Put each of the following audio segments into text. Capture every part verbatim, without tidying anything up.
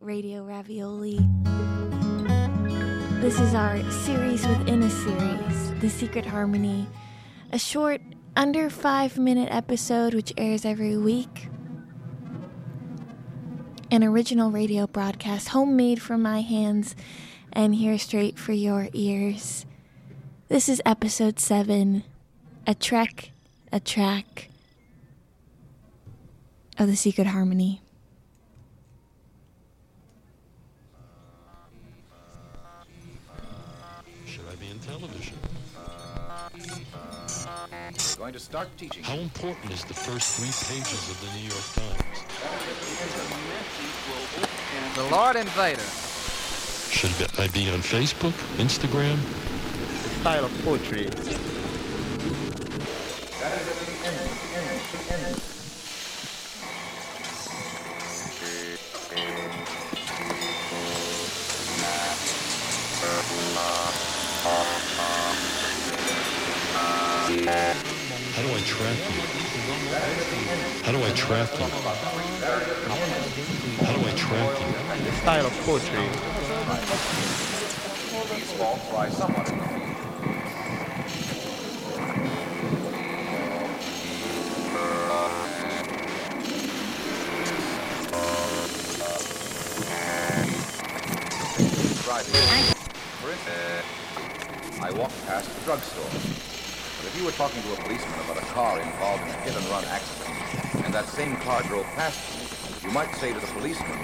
Radio Ravioli. This is our series within a series, The Secret Harmony, a short, under five minute episode which airs every week. An original radio broadcast, homemade from my hands and here straight for your ears. This is episode seven, a trek, a track of The Secret Harmony. Should I be in television? Going to start teaching. How important is the first three pages of the New York Times? The Lord Invader. Should I be on Facebook, Instagram? Style of poetry. How do I track you? How do I track you? How do I track you? Style of poetry. These faults lie somewhat in the field. Driving. For instance, I walked past the drugstore. But if you were talking to a policeman about a car involved in a hit-and-run accident, and that same car drove past you, you might say to the policeman,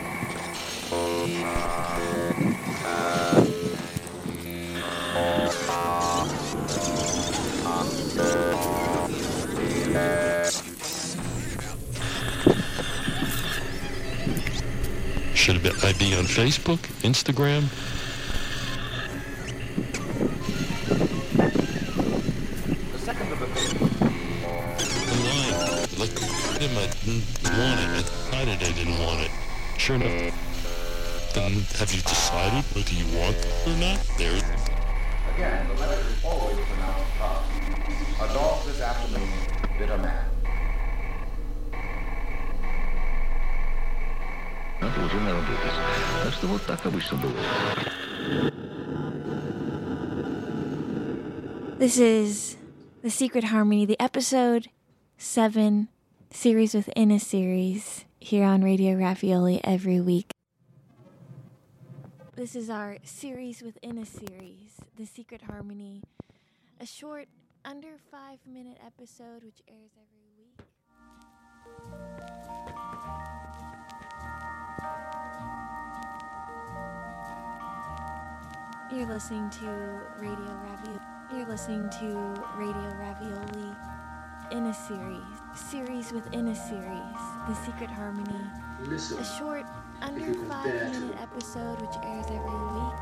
Should I be on Facebook, Instagram? I didn't want it. I decided I didn't want it. Sure enough. Then have you decided whether you want it or not? There. Again, the letter is always pronounced up. A dog this afternoon bit a man. Это уже наработать. Так что вот так обычно бывает. This is The Secret Harmony, the episode seven, series within a series, here on Radio Ravioli every week. This is our series within a series, The Secret Harmony, a short, under five minute episode which airs every week. You're listening to Radio Ravioli. You're listening to Radio Ravioli in a series, series within a series, The Secret Harmony, Listen, a short, under it was five bad. minute episode which airs every week.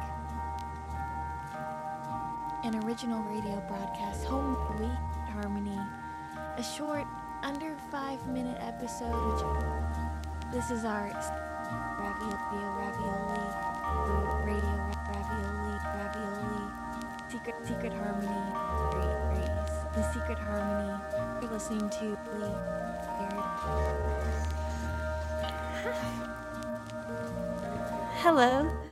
An original radio broadcast, home week harmony, a short, under five minute episode which this is our ravioli, ravioli, radio ravioli, ravioli, secret, secret harmony, raise, The Secret Harmony. You're listening to Lee Garrett. Hello.